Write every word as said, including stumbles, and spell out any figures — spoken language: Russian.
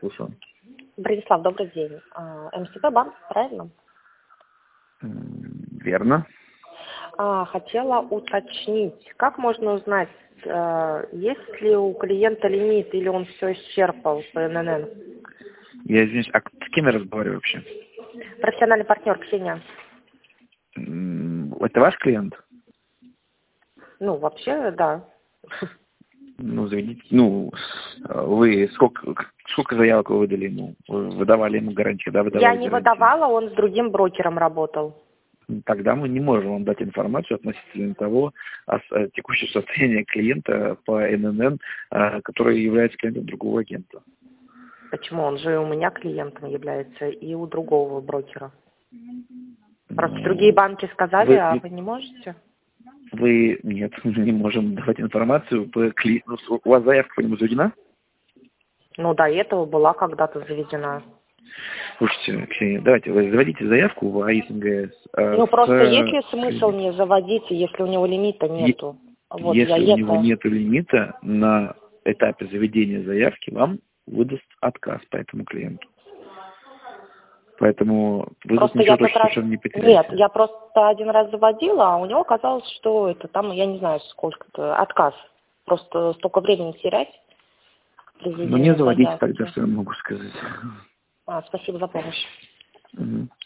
слушаю. Бронислав, добрый день. МСП банк, правильно? Верно. А, хотела уточнить, как можно узнать, есть ли у клиента лимит или он все исчерпал по эн эн эн? Я извиняюсь, а с кем я разговариваю вообще? Профессиональный партнер Ксения. Это ваш клиент? Ну, вообще, да. Ну, заведите, ну, вы сколько, сколько заявок вы выдали ему? Вы выдавали ему гарантию, да, выдавали Я не гарантию? выдавала, он с другим брокером работал. Тогда мы не можем вам дать информацию относительно того о текущем состоянии клиента по эн эн эн, который является клиентом другого агента. Почему? Он же у меня клиентом является и у другого брокера. Просто Ну, другие банки сказали, вы, а вы не можете? Вы, нет, мы не можем давать информацию по клиенту. У вас заявка по нему заведена? Ну, до этого была когда-то заведена. Слушайте, Ксения, давайте, вы заводите заявку в АИС МГС. Э, Ну, с, просто есть ли э, смысл не заводить, если у него лимита нету? Вот я Если у него это... нет лимита, на этапе заведения заявки вам выдаст отказ по этому клиенту. Поэтому вы тут Просто ничего я тот точно раз... совершенно не Нет, потеряете. я просто один раз заводила, а у него казалось, что это там, я не знаю, сколько-то, отказ. Просто столько времени терять при Ну, не заведении заводите тогда, заявки. что я могу сказать. А, спасибо за помощь. Угу.